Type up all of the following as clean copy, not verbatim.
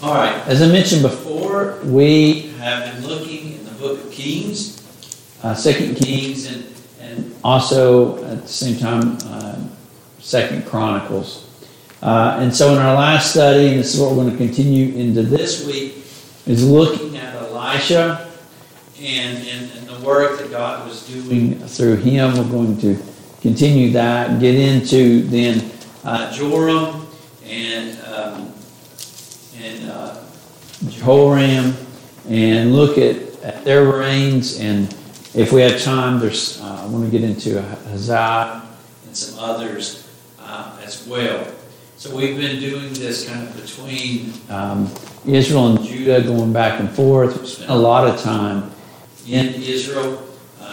All right, as I mentioned before, we have been looking in the book of Kings, 2 Kings, and also at the same time, 2 Chronicles. And so in our last study, and this is what we're going to continue into this week, is looking at Elisha and the work that God was doing through him. We're going to continue that, get into then Joram and Jehoram, and look at their reigns. And if we have time, I want to get into Hazael and some others as well. So we've been doing this kind of between Israel and Judah, going back and forth. We spent a lot of time in Israel,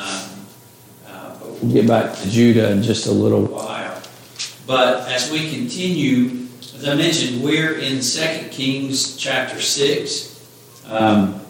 but we'll get back to Judah in just a little while. But as we continue, as I mentioned, we're in 2 Kings chapter 6. And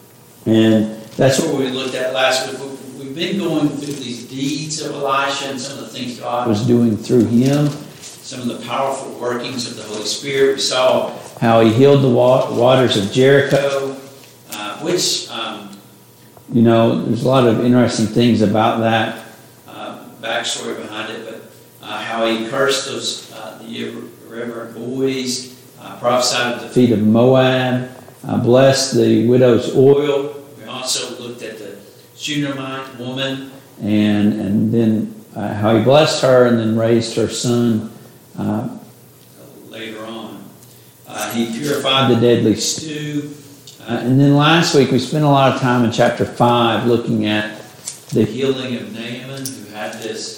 that's what we looked at last week. We've been going through these deeds of Elisha and some of the things God was doing through him, some of the powerful workings of the Holy Spirit. We saw how he healed the waters of Jericho, which, there's a lot of interesting things about that backstory behind it, but how he cursed the irreverent boys, prophesied of the defeat of Moab, blessed the widow's oil. We also looked at the Shunammite woman, and then how he blessed her and then raised her son later on. He purified the deadly stew. And then last week we spent a lot of time in chapter 5 looking at the healing of Naaman, who had this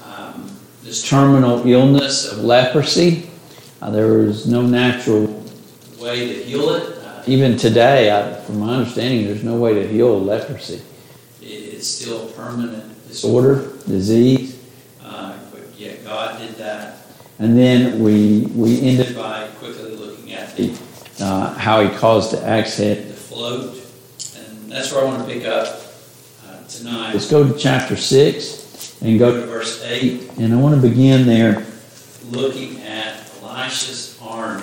terminal illness of leprosy. There was no natural way to heal it. Even today, from my understanding, there's no way to heal leprosy. It's still a permanent disorder, disease, but yet God did that. And then we ended by quickly looking at how he caused the axe head to float. And that's where I want to pick up tonight. Let's go to chapter 6 and go to verse 8. And I want to begin there looking at Elisha's army.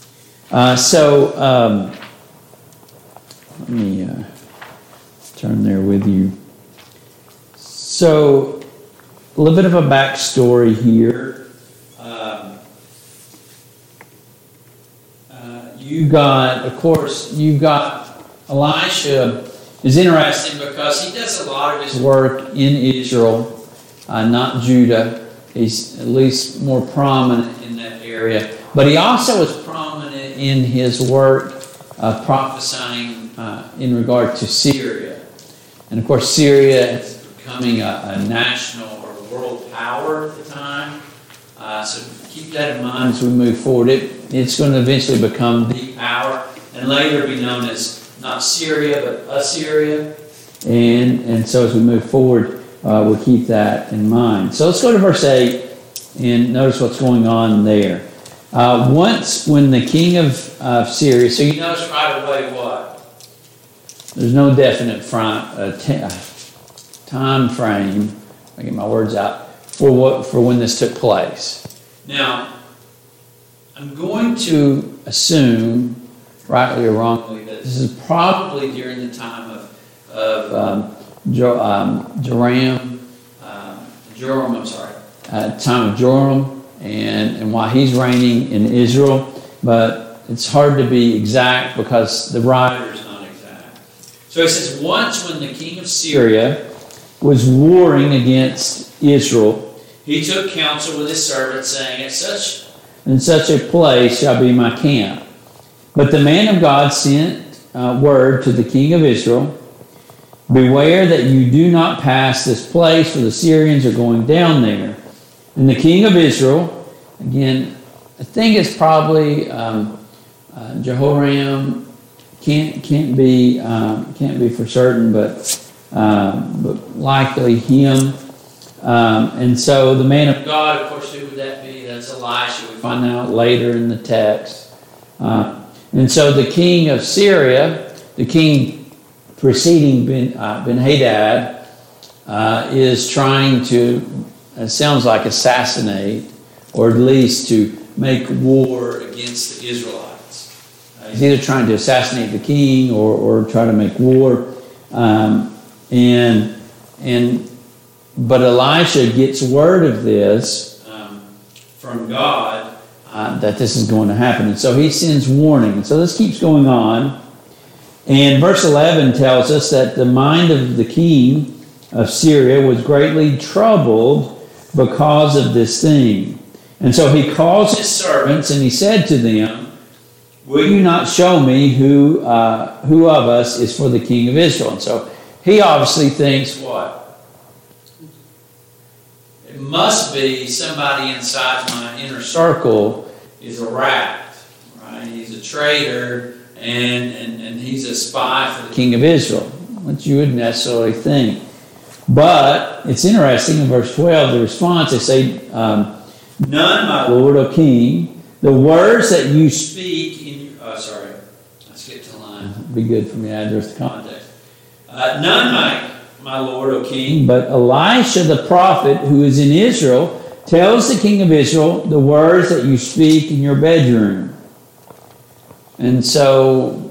Let me turn there with you. So, a little bit of a backstory here. You've got Elisha is interesting because he does a lot of his work in Israel, not Judah. He's at least more prominent in that area. But he also is prominent in his work prophesying in regard to Syria. And of course, Syria is becoming a national or world power at the time. So keep that in mind as we move forward. It's going to eventually become the power and later be known as not Syria but Assyria. And so as we move forward, we'll keep that in mind. So let's go to verse 8 and notice what's going on there. Once when the king of Syria, so you notice right away what? There's no definite time frame, I get my words out, for when this took place. Now, I'm going to assume, rightly or wrongly, that this is probably during the time of time of Joram, and while he's reigning in Israel, but it's hard to be exact because the writer is not exact. So he says, once when the king of Syria was warring against Israel, he took counsel with his servants, saying, at such and such a place shall be my camp. But the man of God sent word to the king of Israel, beware that you do not pass this place, for the Syrians are going down there. And the king of Israel, again, I think it's probably Jehoram. Can't be for certain, but likely him. And so the man of God, of course, who would that be? That's Elisha. We find out later in the text. And so the king of Syria, the king preceding Ben-Hadad, is trying to, it sounds like, assassinate, or at least to make war against the Israelites. He's either trying to assassinate the king or try to make war. But Elisha gets word of this from God that this is going to happen. And so he sends warning. And so this keeps going on. And verse 11 tells us that the mind of the king of Syria was greatly troubled because of this thing. And so he calls his servants and he said to them, will you not show me who of us is for the king of Israel? And so he obviously thinks what? It must be somebody inside my inner circle is a rat, right? He's a traitor and he's a spy for the king of Israel, which you wouldn't necessarily think. But it's interesting in verse 12, the response, they say, none, my Lord, O king, the words that you speak in your... sorry, I skipped a line. It'd be good for me to address the context. None, my Lord, O king, but Elisha the prophet who is in Israel tells the king of Israel the words that you speak in your bedroom. And so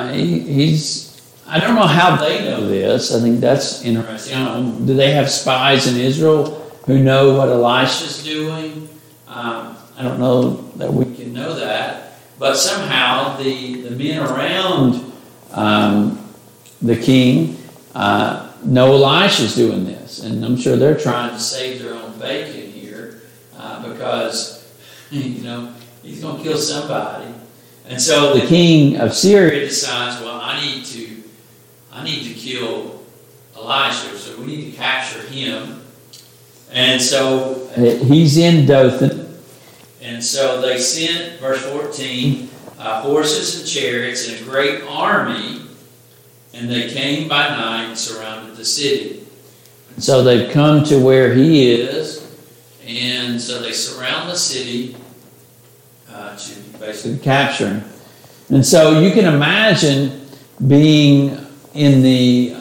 I don't know how they know this. I think that's interesting. Do they have spies in Israel who know what Elisha's doing? I don't know that we can know that. But somehow the men around the king know Elisha's doing this. And I'm sure they're trying to save their own bacon here because, he's going to kill somebody. And so the king of Syria decides, well, I need to kill Elisha, so we need to capture him. And so he's in Dothan. And so they sent, verse 14, horses and chariots and a great army, and they came by night and surrounded the city. And so they've come to where he is, and so they surround the city to basically capture him. And so you can imagine being in the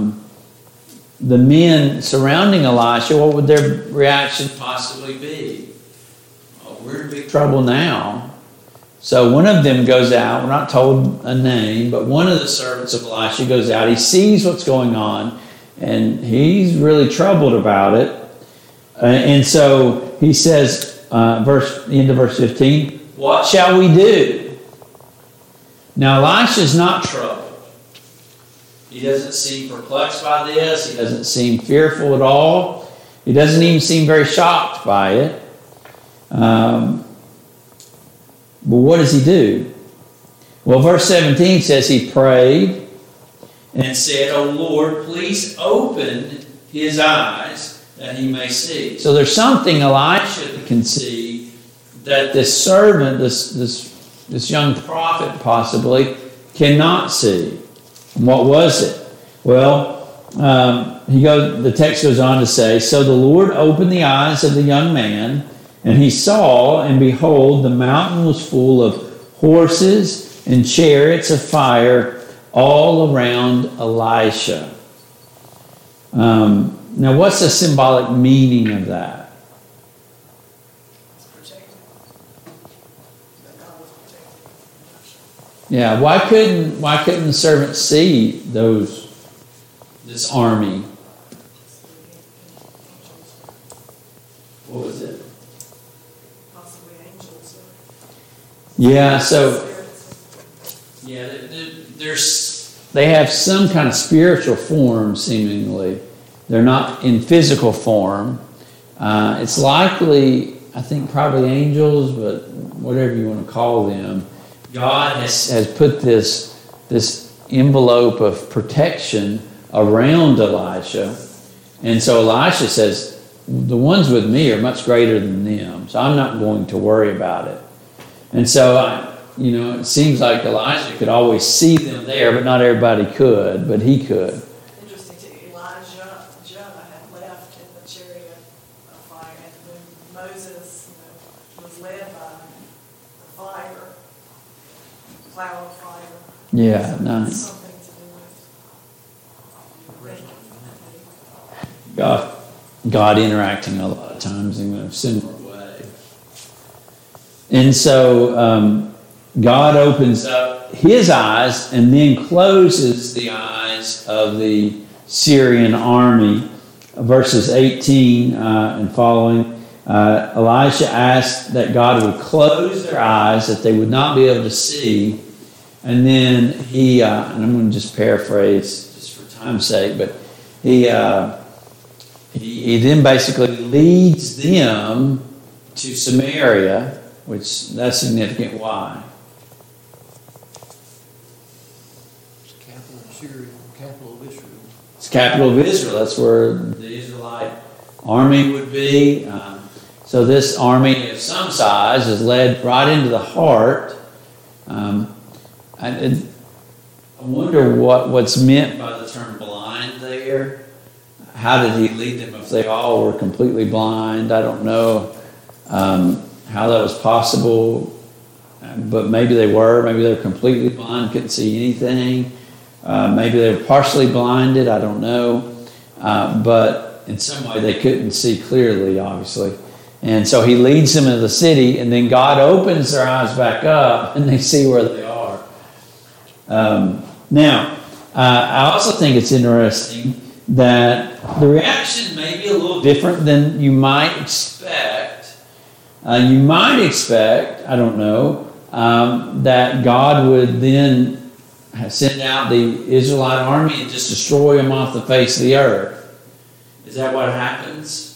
men surrounding Elisha. What would their reaction possibly be? Oh, we're in big trouble now. So one of them goes out. We're not told a name, but one of the servants of Elisha goes out. He sees what's going on, and he's really troubled about it. And so he says, end of verse 15, what shall we do? Now Elisha's not troubled. He doesn't seem perplexed by this. He doesn't seem fearful at all. He doesn't even seem very shocked by it. But what does he do? Well, verse 17 says he prayed and said, O Lord, please open his eyes that he may see. So there's something Elisha can see that this servant, this young prophet possibly, cannot see. And what was it? Well, the text goes on to say, so the Lord opened the eyes of the young man, and he saw, and behold, the mountain was full of horses and chariots of fire all around Elisha. Now, what's the symbolic meaning of that? Yeah, why couldn't the servant see this army? What was it? Possibly angels. Yeah, so they have some kind of spiritual form, seemingly. They're not in physical form. It's likely, I think, probably angels, but whatever you want to call them. God has put this envelope of protection around Elisha. And so Elisha says, the ones with me are much greater than them, so I'm not going to worry about it. And so, it seems like Elisha could always see them there, but not everybody could, but he could. Interesting too, Elijah had left in the chariot of fire, and when Moses was led by the fire, cloud of fire. Yeah, so nice. Something to do with God interacting a lot of times in a similar way. And so God opens up his eyes and then closes the eyes of the Syrian army. Verses 18 and following, Elisha asked that God would close their eyes, that they would not be able to see. And then he, and I'm going to just paraphrase just for time's sake, but he then basically leads them to Samaria, which that's significant. Why? It's the capital of Syria, capital of Israel. It's the capital of Israel. That's where the Israelite army would be. So this army of some size is led right into the heart. I wonder what's meant by the term blind there. How did he lead them if they all were completely blind? I don't know how that was possible, but maybe they were. Maybe they were completely blind, couldn't see anything. Maybe they were partially blinded, I don't know. But in some way they couldn't see clearly, obviously. And so he leads them into the city, and then God opens their eyes back up, and they see where they are. Now, I also think it's interesting that the reaction may be a little different than you might expect. You might expect, I don't know, that God would then send out the Israelite army and just destroy them off the face of the earth. Is that what happens?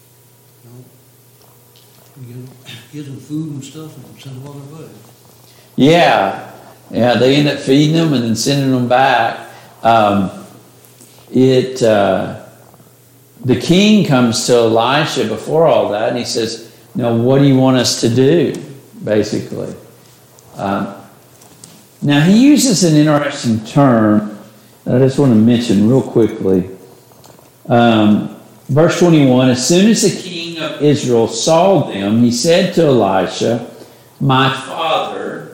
No. Give them food and stuff and send them on their way. Yeah, they end up feeding them and then sending them back. The king comes to Elisha before all that, and he says, "Now, what do you want us to do?" Basically. Now, he uses an interesting term that I just want to mention real quickly. Verse 21, as soon as the king of Israel saw them, he said to Elisha, "My father,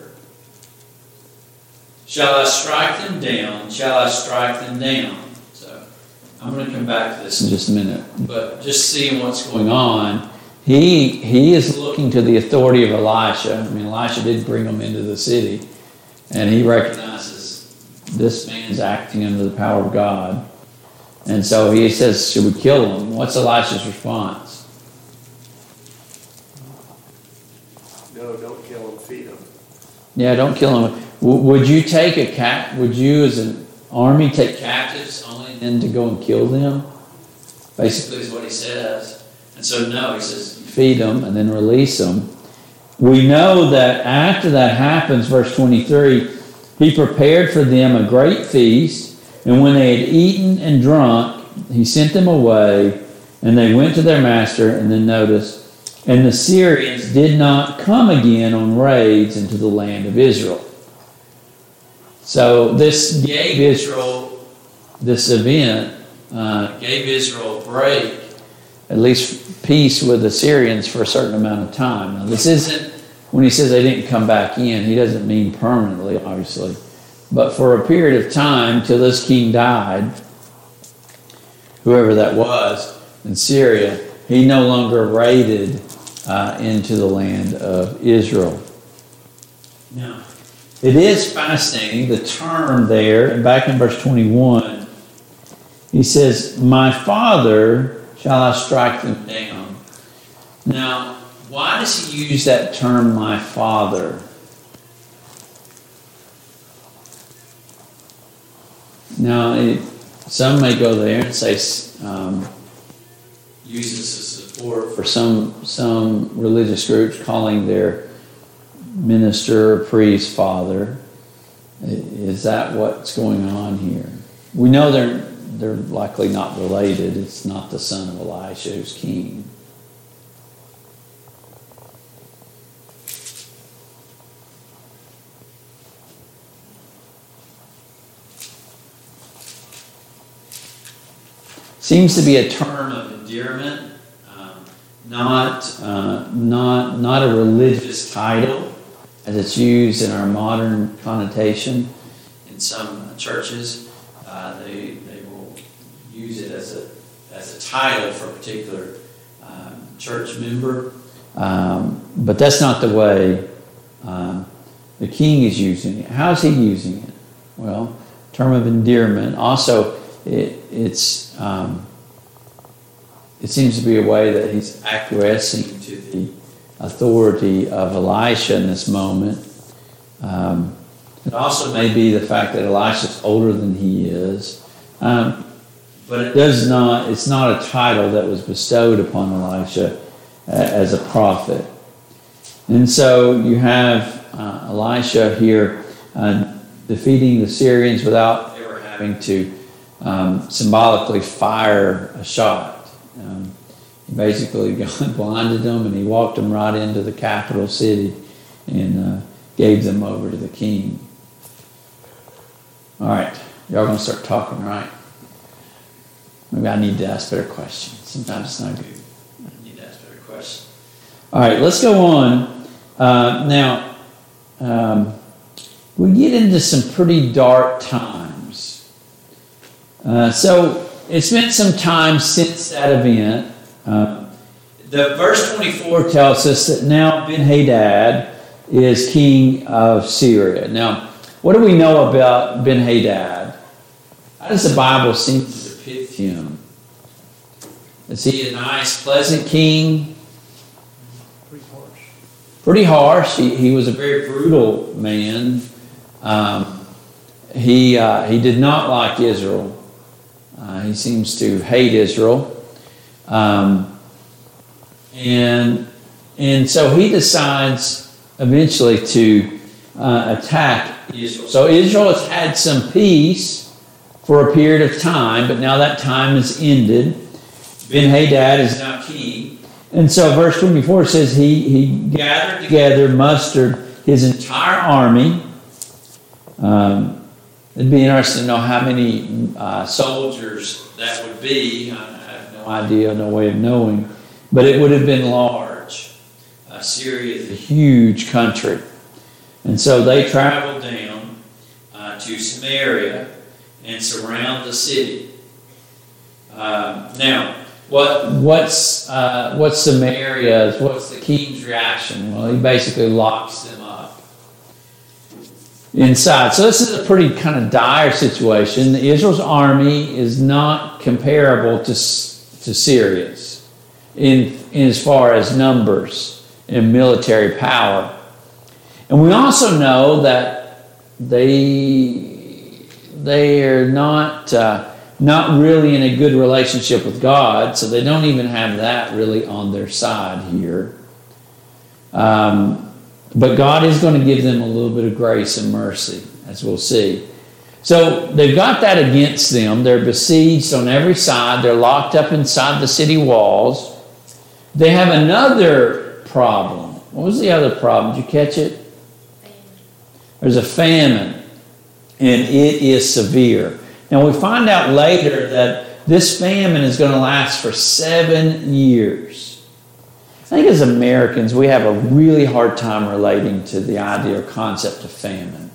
shall I strike them down? Shall I strike them down?" So I'm going to come back to this in just a minute. But just seeing what's going on, he is looking to the authority of Elisha. I mean, Elisha did bring him into the city. And he recognizes this man's acting under the power of God. And so he says, should we kill him? What's Elisha's response? No, don't kill him, feed him. Yeah, don't kill him. Would you take would you as an army take captives only then to go and kill them? Basically is what he says. And so no, he says, feed them and then release them. We know that after that happens, verse 23, he prepared for them a great feast, and when they had eaten and drunk, he sent them away, and they went to their master. And then notice, and the Syrians did not come again on raids into the land of Israel. So this gave Israel, this event, gave Israel a break, at least peace with the Syrians for a certain amount of time. Now, this isn't, when he says they didn't come back in, he doesn't mean permanently, obviously. But for a period of time, till this king died, whoever that was, in Syria, he no longer raided into the land of Israel. Now, it is fascinating, the term there, and back in verse 21, he says, "My father, shall I strike them down?" Now, why does he use that term, my father? Now, some may go there and say, use this as support for some religious groups calling their minister or priest father. Is that what's going on here? We know they're likely not related. It's not the son of Elisha who's king. Seems to be a term of endearment, not a religious title, as it's used in our modern connotation. In some churches, they will use it as a title for a particular church member, but that's not the way The king is using it. How's he using it? Well, term of endearment. Also, it seems to be a way that he's acquiescing to the authority of Elisha in this moment. It also may be the fact that Elisha's older than he is. But it's not a title that was bestowed upon Elisha as a prophet. And so you have Elisha here defeating the Syrians without ever having to symbolically fire a shot. He basically blinded them, and he walked them right into the capital city and gave them over to the king. All right, y'all gonna start talking, right? Maybe I need to ask better questions. Sometimes it's not good. I need to ask better questions. All right, let's go on. Now, we get into some pretty dark times. So it's been some time since that event. The verse 24 tells us that now Ben-Hadad is king of Syria. Now, what do we know about Ben-Hadad? How does the Bible seem to depict him? Is he a nice, pleasant king? Pretty harsh. Pretty harsh. He was a very brutal man. He did not like Israel. He seems to hate Israel. And so he decides eventually to attack Israel. So Israel has had some peace for a period of time, but now that time has ended. Ben-Hadad is now king. And so verse 24 says he gathered together, mustered his entire army. It'd be interesting to know how many soldiers that would be. I have no idea, no way of knowing. But it would have been large. Syria is a huge country. And so they traveled down to Samaria and surround the city. Now, what's Samaria's, what's the king's reaction? Well, he basically locks them up inside. So this is a pretty kind of dire situation. Israel's army is not comparable to Syria's in as far as numbers and military power. And we also know that they are not really in a good relationship with God, so they don't even have that really on their side here. But God is going to give them a little bit of grace and mercy, as we'll see. So they've got that against them. They're besieged on every side. They're locked up inside the city walls. They have another problem. What was the other problem? Did you catch it? There's a famine, and it is severe. Now we find out later that this famine is going to last for 7 years. I think as Americans, we have a really hard time relating to the idea or concept of famine.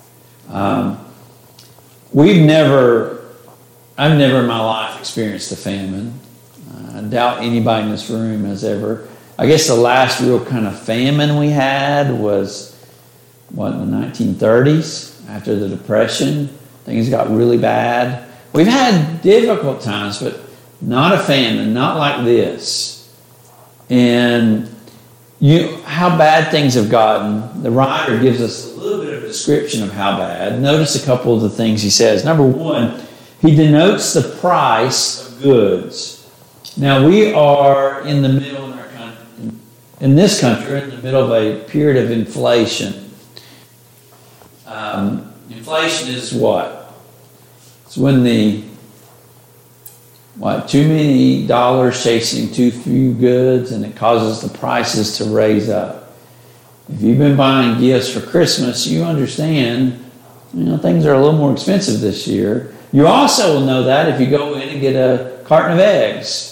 I've never in my life experienced a famine. I doubt anybody in this room has ever. I guess the last real kind of famine we had was, in the 1930s, after the Depression. Things got really bad. We've had difficult times, but not a famine, not like this. And how bad things have gotten. The writer gives us a little bit of a description of how bad. Notice a couple of the things he says. Number one, he denotes the price of goods. Now we are in the middle in this country, in the middle of a period of inflation. Inflation is what? It's when too many dollars chasing too few goods, and it causes the prices to raise up. If you've been buying gifts for Christmas, you understand, things are a little more expensive this year. You also will know that if you go in and get a carton of eggs.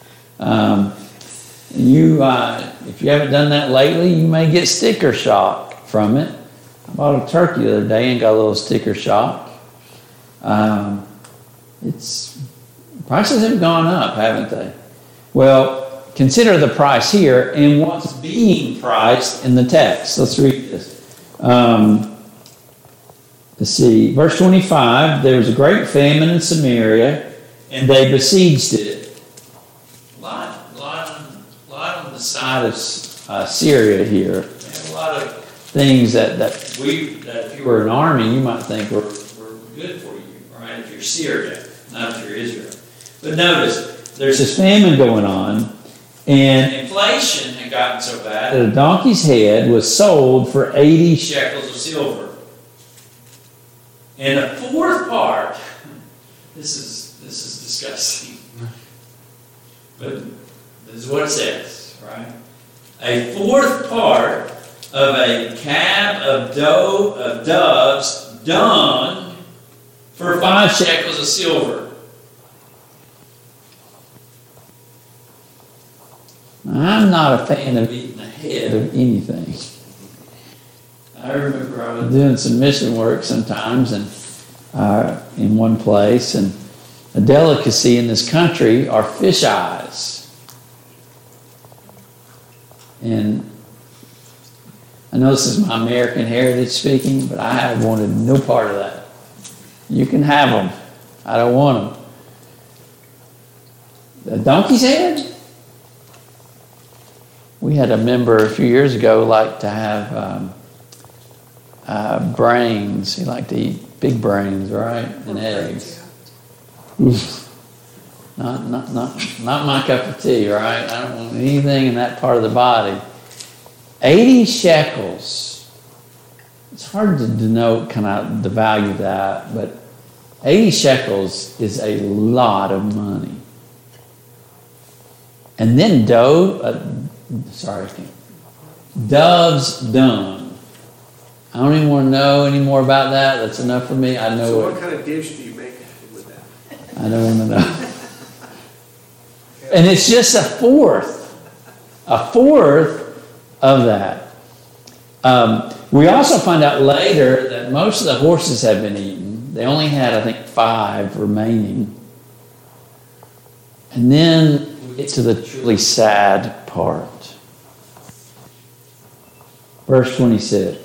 If you haven't done that lately, you may get sticker shock from it. I bought a turkey the other day and got a little sticker shock. Prices have gone up, haven't they? Well, consider the price here and what's being priced in the text. Let's read this. Let's see, verse 25, there was a great famine in Samaria, and they besieged it. A lot on the side of Syria here. They have a lot of things that if you were an army, you might think were good for you, right? If you're Syria, not if you're Israel. But notice, there's this famine going on, and inflation had gotten so bad that a donkey's head was sold for 80 shekels of silver. And a fourth part, this is disgusting, but this is what it says, right? A fourth part of a cab of doves dung for 5 shekels of silver. I'm not a fan of eating the head of anything. I remember I was doing some mission work sometimes and in one place, and a delicacy in this country are fish eyes. And I know this is my American heritage speaking, but I have wanted no part of that. You can have them. I don't want them. The donkey's head? We had a member a few years ago like to have brains. He liked to eat big brains, right? And eggs. Oof. Not my cup of tea, right? I don't want anything in that part of the body. 80 shekels. It's hard to denote kind of the value of that, but 80 shekels is a lot of money. And then dove's dung. I don't even want to know any more about that. That's enough for me. I know. So what kind of dish do you make with that? I don't want to know. And it's just a fourth of that. We also find out later that most of the horses had been eaten. They only had, I think, 5 remaining. And then we get to the truly sad part. Verse 26.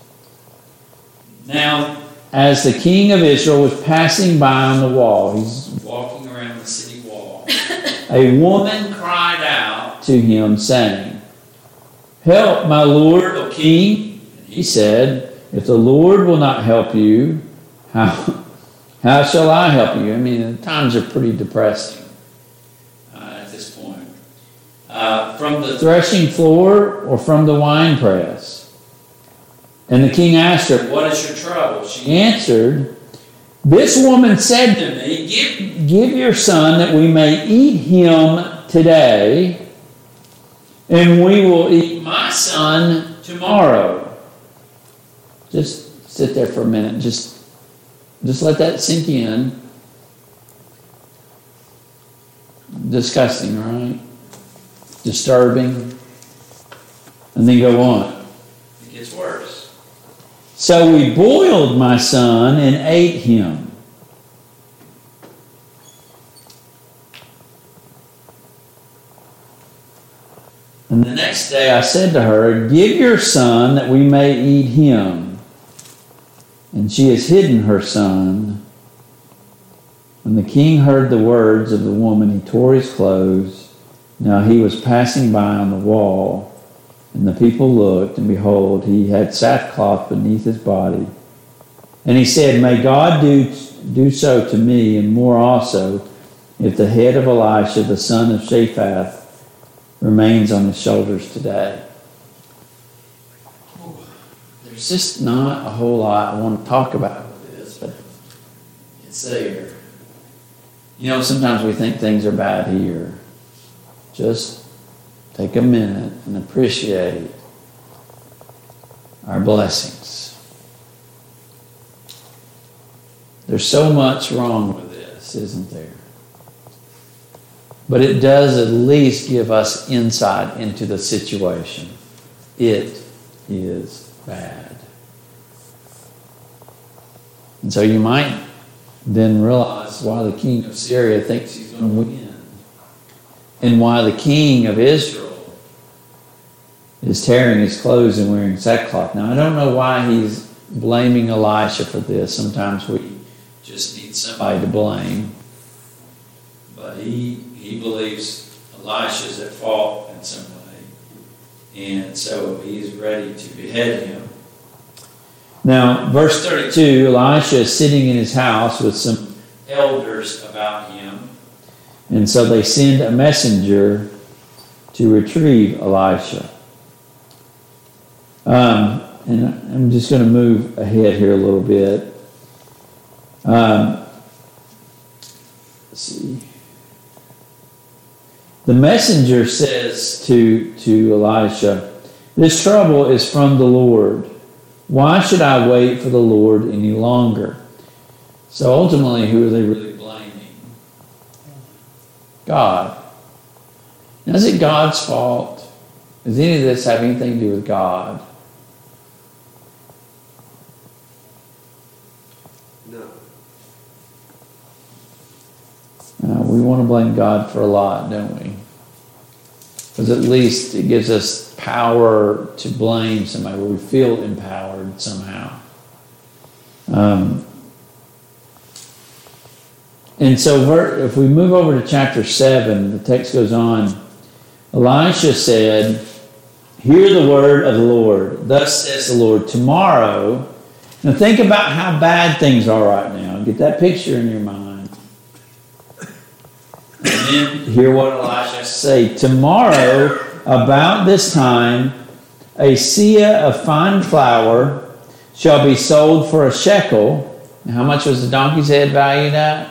Now, as the king of Israel was passing by on the wall, he's walking around the city wall, a woman cried out to him, saying, "Help, my lord, O king." And he said, "If the Lord will not help you, how shall I help you?" I mean, the times are pretty depressing at this point. From the threshing floor or from the winepress? And the king asked her, "What is your trouble?" She answered, "This woman said to me, give your son that we may eat him today, and we will eat my son tomorrow." Just sit there for a minute. Just let that sink in. Disgusting, right? Disturbing. And then go on. It gets worse. "So we boiled my son and ate him." And the next day I said to her, "Give your son that we may eat him." And she has hidden her son. When the king heard the words of the woman, he tore his clothes. Now he was passing by on the wall. And the people looked, and behold, he had sackcloth beneath his body. And he said, "May God do so to me, and more also, if the head of Elisha, the son of Shaphat, remains on his shoulders today." There's just not a whole lot I want to talk about with this, but it's there. You know, sometimes we think things are bad here. Just take a minute and appreciate our blessings. There's so much wrong with this, isn't there? But it does at least give us insight into the situation. It is bad. And so you might then realize why the king of Syria thinks he's going to win. And why the king of Israel is tearing his clothes and wearing sackcloth. Now, I don't know why he's blaming Elisha for this. Sometimes we just need somebody to blame. But he believes Elisha's at fault in some way. And so he's ready to behead him. Now, verse 32, Elisha is sitting in his house with some elders about him. And so they send a messenger to retrieve Elisha. And I'm just going to move ahead here a little bit. Let's see. The messenger says to Elisha, "This trouble is from the Lord. Why should I wait for the Lord any longer?" So ultimately, who are they really blaming? God. Now, is it God's fault? Does any of this have anything to do with God? No. We want to blame God for a lot, don't we? Because at least it gives us power to blame somebody where we feel empowered somehow. And so if we move over to chapter 7, the text goes on. Elisha said, "Hear the word of the Lord. Thus says the Lord, tomorrow." Now think about how bad things are right now. Get that picture in your mind. And then hear what Elisha has to say. "Tomorrow, about this time, a seah of fine flour shall be sold for a shekel." Now, how much was the donkey's head valued at?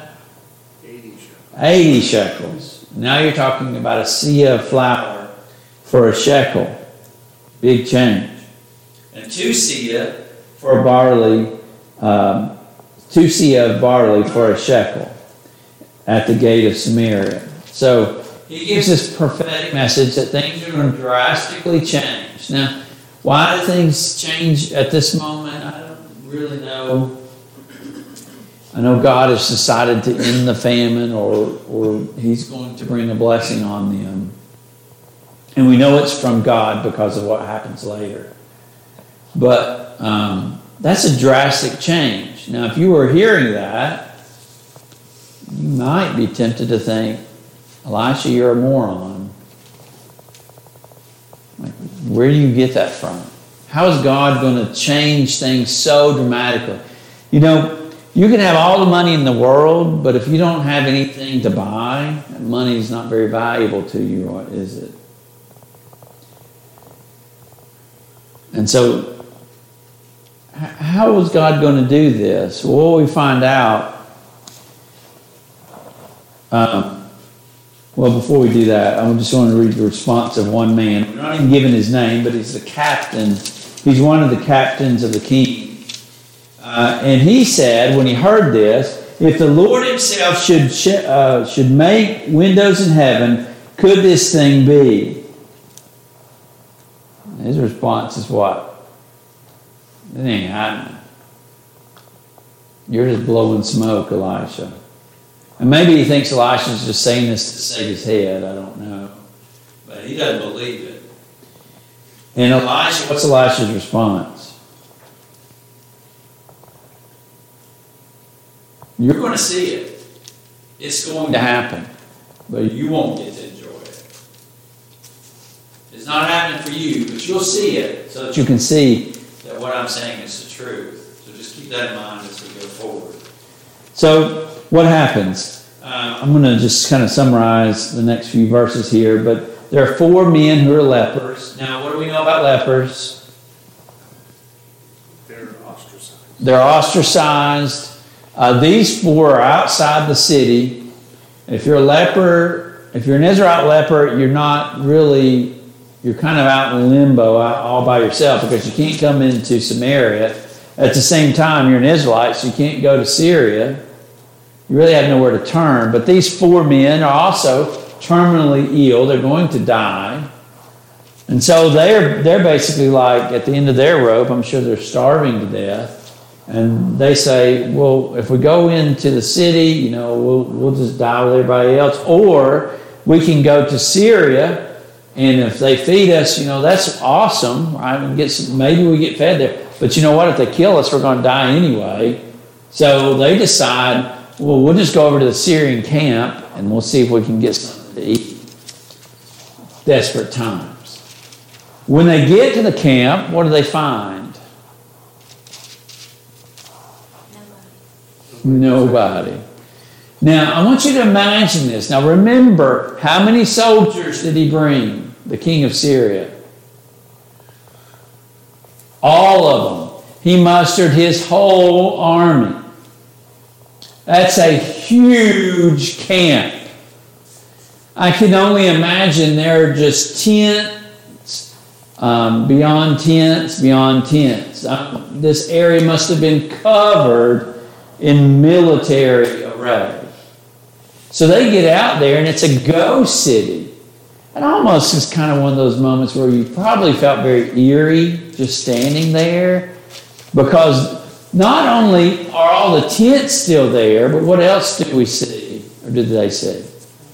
80 shekels. Now you're talking about a seah of flour for a shekel. Big change. And 2 seah for barley, 2 seah of barley for a shekel at the gate of Samaria. So he gives this prophetic message that things are going to drastically change. Now, why do things change at this moment? I don't really know. I know God has decided to end the famine, or he's going to bring a blessing on them. And we know it's from God because of what happens later. But that's a drastic change. Now, if you were hearing that, you might be tempted to think, "Elisha, you're a moron." Like, where do you get that from? How is God going to change things so dramatically? You know, you can have all the money in the world, but if you don't have anything to buy, that money is not very valuable to you, is it? And so, how was God going to do this? Well, we find out. Well, before we do that, I'm just going to read the response of one man. We're not even given his name, but he's the captain. He's one of the captains of the king. And he said, when he heard this, "If the Lord himself should make windows in heaven, could this thing be?" His response is what? It ain't happening. You're just blowing smoke, Elisha. And maybe he thinks Elisha's just saying this to save his head. I don't know. But he doesn't believe it. And Elisha, what's Elisha's response? You're going to see it. It's going to happen. But you won't get to enjoy it. It's not happening for you, but you'll see it so that you can see that what I'm saying is the truth. So just keep that in mind as we go forward. So what happens? I'm going to just kind of summarize the next few verses here, but there are 4 men who are lepers. Now, what do we know about lepers? They're ostracized. They're ostracized. These 4 are outside the city. If you're a leper, if you're an Israelite leper, you're kind of out in limbo all by yourself because you can't come into Samaria. At the same time, you're an Israelite, so you can't go to Syria. You really have nowhere to turn. But these 4 men are also terminally ill. They're going to die. And so they're basically like at the end of their rope. I'm sure they're starving to death. And they say, well, if we go into the city, we'll just die with everybody else. Or we can go to Syria And if they feed us, that's awesome, right? Maybe we get fed there. But you know what? If they kill us, we're going to die anyway. So they decide, well, we'll just go over to the Syrian camp and we'll see if we can get something to eat. Desperate times. When they get to the camp, what do they find? Nobody. Now, I want you to imagine this. Now, remember, how many soldiers did he bring? The king of Syria. All of them. He mustered his whole army. That's a huge camp. I can only imagine there are just tents, beyond tents, beyond tents. This area must have been covered in military array. So they get out there, and it's a ghost city. It almost is kind of one of those moments where you probably felt very eerie just standing there, because not only are all the tents still there, but what else do we see, or did they see?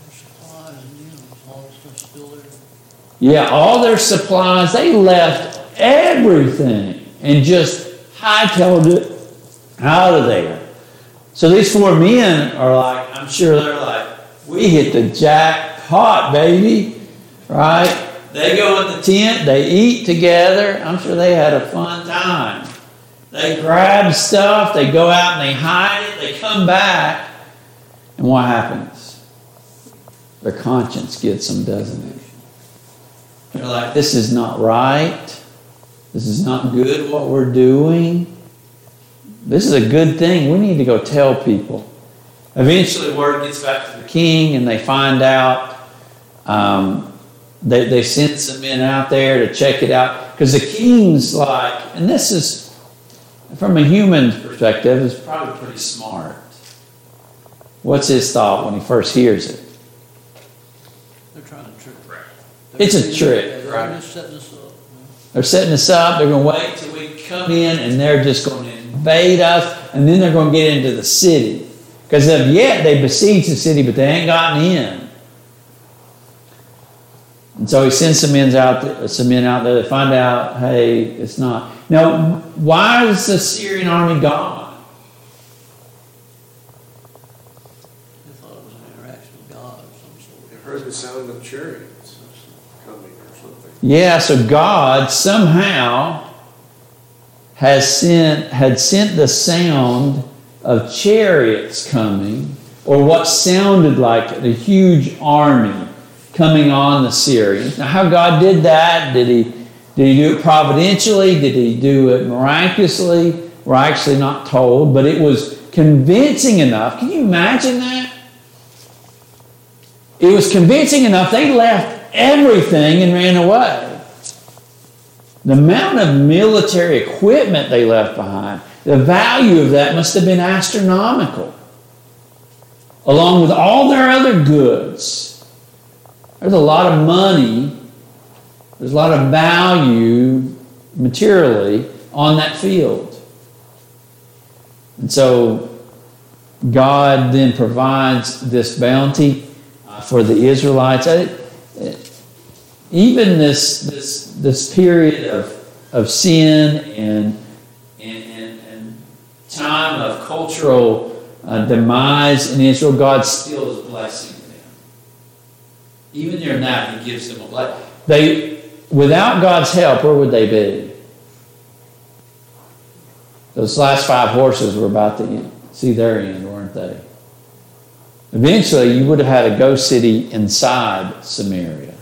Yeah, all their supplies, they left everything and just hightailed it out of there. So these 4 men are like, I'm sure they're like, we hit the jackpot, baby, right? They go in the tent, they eat together. I'm sure they had a fun time. They grab stuff, they go out and they hide it, they come back, and what happens? Their conscience gets them, doesn't it? They're like, this is not right. This is not good what we're doing. This is a good thing. We need to go tell people. Eventually, word gets back to the king, and they find out. They sent some men out there to check it out. Because the king's like, and this is, from a human perspective, is probably pretty smart. What's his thought when he first hears it? They're trying to trick. It's a trick, right? They're just setting us up. They're setting us up. They're going to wait till we come in, and they're just going to invade us, and then they're going to get into the city. Because yet they besieged the city, but they ain't gotten in. And so he sends some men out there to find out, hey, it's not. Now, why is the Syrian army gone? They thought it was an interaction with God of some sort. They heard the sound of chariots coming or something. Yeah, so God somehow had sent the sound of chariots coming, or what sounded like a huge army coming on the Syrians. Now, how God did that? Did he do it providentially? Did he do it miraculously? We're actually not told, but it was convincing enough. Can you imagine that? It was convincing enough. They left everything and ran away. The amount of military equipment they left behind, the value of that must have been astronomical, along with all their other goods. There's a lot of money, there's a lot of value materially on that field. And so God then provides this bounty for the Israelites. Even this period of sin and time of cultural demise in Israel, God still is blessing them. Even during that, He gives them a blessing. Without God's help, where would they be? Those last 5 horses were about to see their end, weren't they? Eventually, you would have had a ghost city inside Samaria.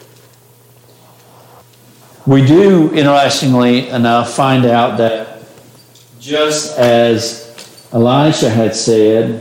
We do, interestingly enough, find out that just as Elisha had said,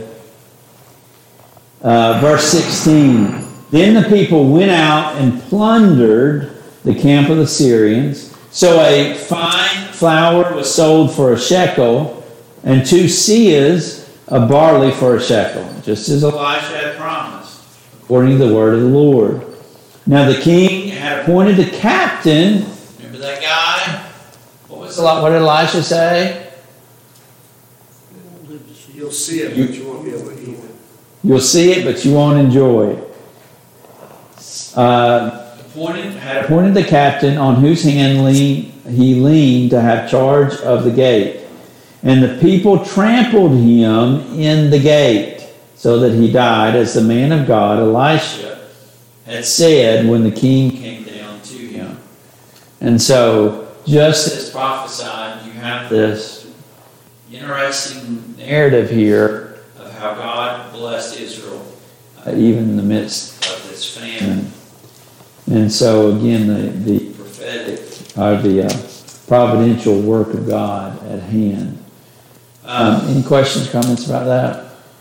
verse 16, then the people went out and plundered the camp of the Syrians. So a fine flour was sold for a shekel, and 2 seahs of barley for a shekel, just as Elisha had promised, according to the word of the Lord. Now the king had appointed a captain. Remember that guy? What did Elisha say? You'll see it, but you won't be able to eat it. You'll see it, but you won't enjoy it. had appointed the captain on whose hand he leaned to have charge of the gate. And the people trampled him in the gate, so that he died, as the man of God, Elisha, had said when the king came down to him. And so, just as prophesied, you have this interesting narrative here of how God blessed Israel, even in the midst of this famine. And so, again, the prophetic, or the providential work of God at hand. Any questions, comments about that?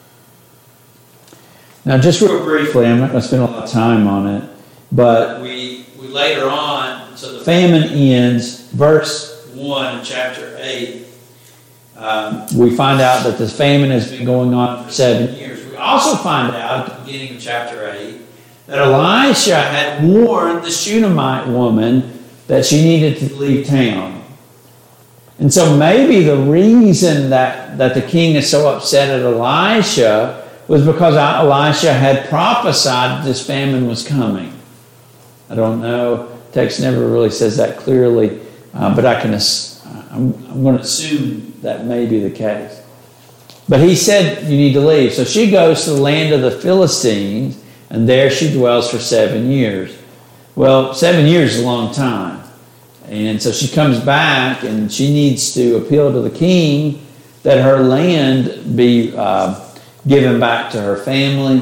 Now, just real briefly, I'm not going to spend a lot of time on it, but we later on, so the famine ends, verse 1 in chapter 8, we find out that this famine has been going on for 7 years. We also find out at the beginning of chapter 8 that Elisha had warned the Shunammite woman that she needed to leave town. And so maybe the reason that the king is so upset at Elisha was because Elisha had prophesied this famine was coming. I don't know. The text never really says that clearly, but I'm going to assume that may be the case. But he said, you need to leave. So she goes to the land of the Philistines, and there she dwells for 7 years. Well, 7 years is a long time. And so she comes back, and she needs to appeal to the king that her land be given back to her family.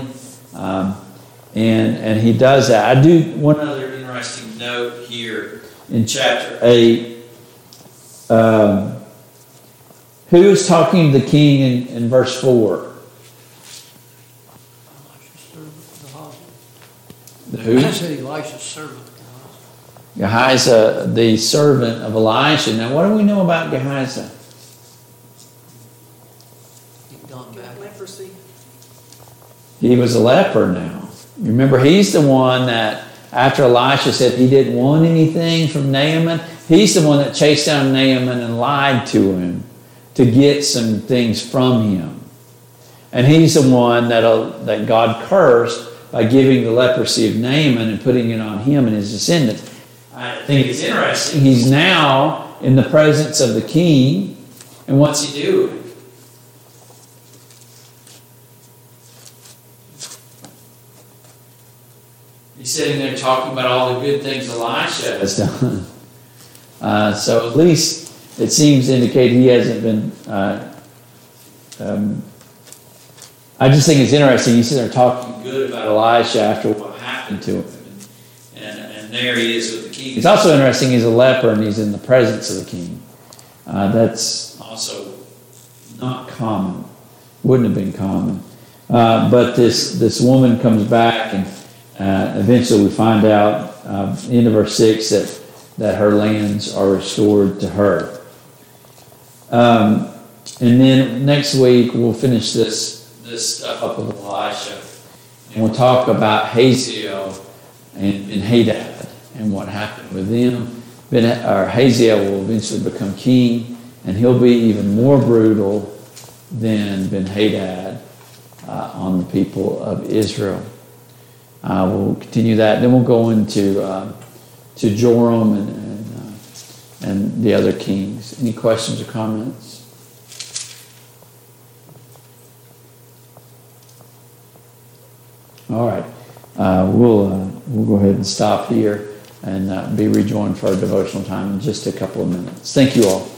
And he does that. I do one other interesting note here in chapter 8. Who is talking to the king in verse 4? Who? I said Elisha's servant. Gehazi, the servant of Elisha. Now, what do we know about Gehazi? He'd gone back. Leprosy. He was a leper now. Remember, he's the one that, after Elisha said he didn't want anything from Naaman, he's the one that chased down Naaman and lied to him to get some things from him. And he's the one that God cursed by giving the leprosy of Naaman and putting it on him and his descendants. I think it's interesting. He's now in the presence of the king, and what's he doing? He's sitting there talking about all the good things Elisha has done. So at least it seems to indicate he hasn't been... I just think it's interesting. He's sitting there talking good about Elisha after what happened to him. And there he is with the king. It's also interesting he's a leper and he's in the presence of the king. That's also not common. Wouldn't have been common. But this woman comes back, and eventually we find out, end of verse 6, that her lands are restored to her. And then next week we'll finish this stuff up with Elisha. And we'll talk about Hazael and Ben-Hadad and what happened with them. Hazael will eventually become king, and he'll be even more brutal than Ben-Hadad on the people of Israel. We'll continue that. Then we'll go into to Joram and the other kings. Any questions or comments? All right. We'll go ahead and stop here and be rejoined for our devotional time in just a couple of minutes. Thank you all.